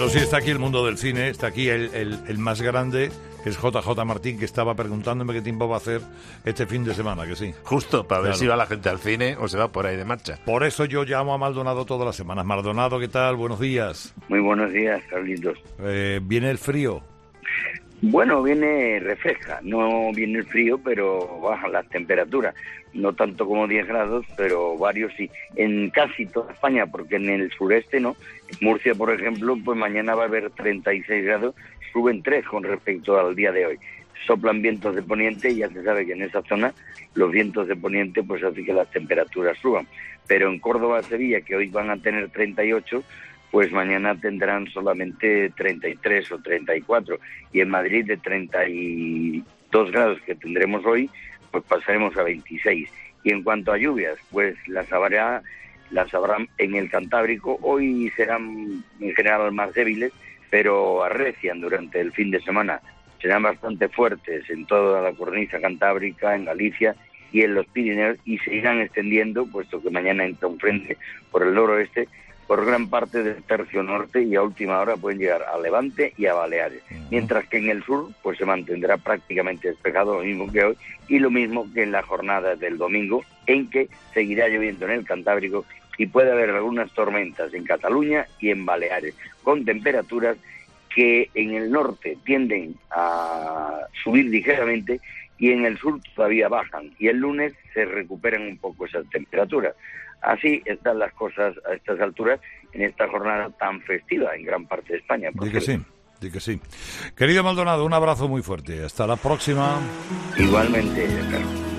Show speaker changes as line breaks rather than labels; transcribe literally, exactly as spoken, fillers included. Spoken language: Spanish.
Pero sí está aquí el mundo del cine, está aquí el, el, el más grande, que es J J Martín, que estaba preguntándome qué tiempo va a hacer este fin de semana, que sí.
Justo, para ver
Claro.
si va la gente al cine o se va por ahí de marcha.
Por eso yo llamo a Maldonado todas las semanas. Maldonado, ¿qué tal? Buenos días.
Muy buenos días, Carlitos.
Eh, ¿Viene el frío?
Bueno, viene, refresca, no viene el frío, pero bajan las temperaturas, no tanto como diez grados, pero varios sí, en casi toda España, porque en el sureste no, en Murcia, por ejemplo, pues mañana va a haber treinta y seis grados, suben tres con respecto al día de hoy. Soplan vientos de poniente y ya se sabe que en esa zona los vientos de poniente pues hacen que las temperaturas suban, pero en Córdoba, Sevilla, que hoy van a tener treinta y ocho, pues mañana tendrán solamente treinta y tres o treinta y cuatro, y en Madrid de treinta y dos grados que tendremos hoy, pues pasaremos a veintiséis. Y en cuanto a lluvias, pues las habrá, las habrá en el Cantábrico, hoy serán en general más débiles, pero arrecian durante el fin de semana, serán bastante fuertes en toda la cornisa cantábrica, en Galicia y en los Pirineos, y se irán extendiendo, puesto que mañana entra un frente por el noroeste, por gran parte del tercio norte, y a última hora pueden llegar a Levante y a Baleares, uh-huh. Mientras que en el sur pues se mantendrá prácticamente despejado, lo mismo que hoy, y lo mismo que en la jornada del domingo, en que seguirá lloviendo en el Cantábrico y puede haber algunas tormentas en Cataluña y en Baleares, con temperaturas que en el norte tienden a subir ligeramente y en el sur todavía bajan, y el lunes se recuperan un poco esas temperaturas. Así están las cosas a estas alturas en esta jornada tan festiva en gran parte de España.
Di que sí, di que sí. Querido Maldonado, un abrazo muy fuerte. Hasta la próxima.
Igualmente, Carlos.